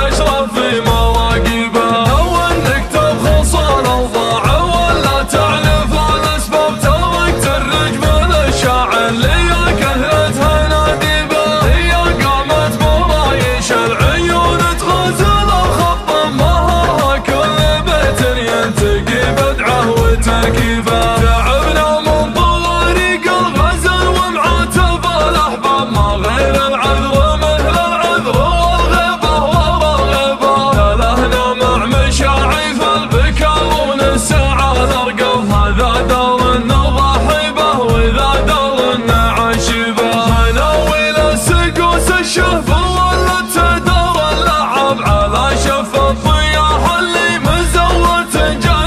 الاشرف في مواقبه. لو انك تبخل صار اوضاع ولا تعرف الاسباب، تركت الرجم للشاعر ليا كثرتها نادبه. هي قامت برايش العيون تغزل الخط، مهرها كل بيت ينتقي بدعه وتركيبه. تعبنا من طريق الغزل ومعاتب الاحباب، ما غير العذر مثل العذر والغيبه والغيبه. تلهنا مع مشاعف البكاء ونسعى الارقام، هذا دار النضاحبه واذا دار النعشبه. مناويل السقوس الشهب ولت تدار اللعب على شف الضياح اللي مزوت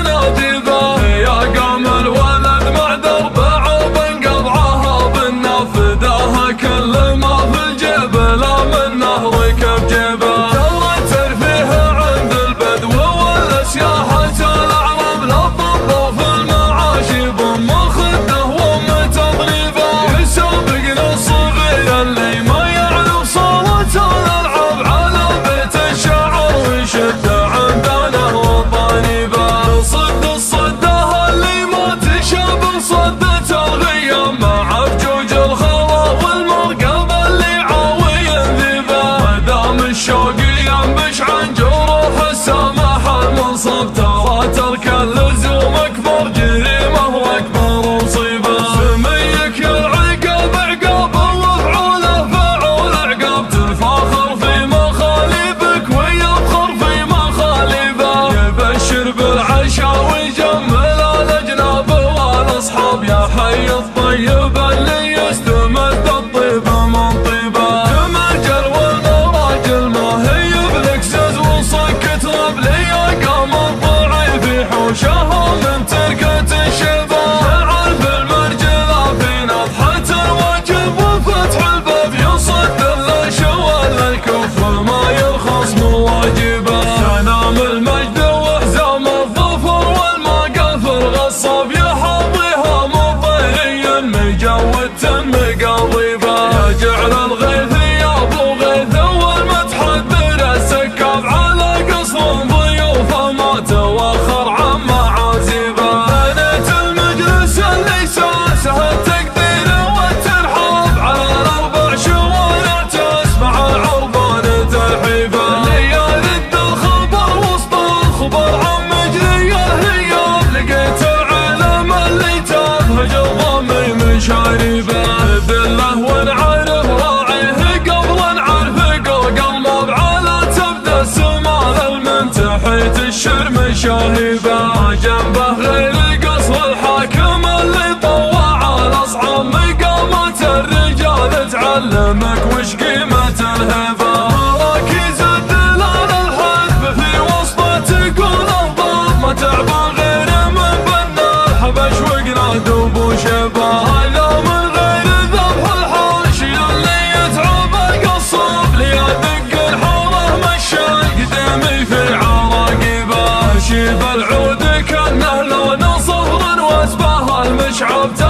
جناديبه. يا قام الولد مع درب عوب قضعها بالناف، فداها كل ما في الجيب لا منه ركب جيبه. ترى ترفيه عند البدو والسياحة الاعراب، لا طبوا في المعاشب ام خده وام تضريبه. يسابقنا الصغير اللي ما يعرف صوت الالعاب على بيت الشعر ويشد عندنا وطنيبه. صد الصده اللي ما تشابه صدة الغيام، مع فجوج الخضا والمرقب اللي عاوي ذيبه. ودام الشوق ينبش عن جروح السماح المنصب، ترى ترك اللزوم اكبر جريمه واكبر مصيبه. سميك العقاب عقاب وفعوله فعول عقاب، تفاخر في مخالبك ويبخر في مخالبه. يبشر بالعشا ويجمل الاجناب والاصحاب، يا حي الطيب اللي يستمد الطيب من طيبه. تماجل والمراجل ما هي بلكسز وصكت ربلي، يا قام الضعيف يحوشها من تركة الشباب. تعرف المرجله في نضحة الواجب وفتح الباب، يصد الشوال الكف ما يرخص مواجبه. تنام المجد وحزام الظفر والمقافر غصاب، يحاضيها مضيريا مجود مقاضيبه. يا جعل الغيث يا ابو غيث والمتحدر السكاب، على قصر ضيوفه ما توخر عن معازيبه. بنيت المجلس اللي ساسه التقدير والترحاب، على الاربع شوارع تسمع العربان ترحيبه. ليال الخبر وسط الخبر عن مجري الهياب، لقيت العالم اللي تبهج الضمي من شاربه. ذله ونعرف راعيه قبل نعرف قلب، على تبدا السمال المنتحيت الشرم شاهبه. ما جنبه غير قصر الحاكم اللي طوع الاصعاب، مقامات الرجال تعلمك وش قيمه الهبه. مراكز الدلال الحذف في وسطه تقول الضاب، ما تعبان غير من بنا الحبش وقناد وبوشبه. هذا من غير ذبح الحاشي اللي يتعب القصاب، ليدق الحاره مشى قدامي في عراقبه. شيب العود كانه لون صفر واسبه المشعب.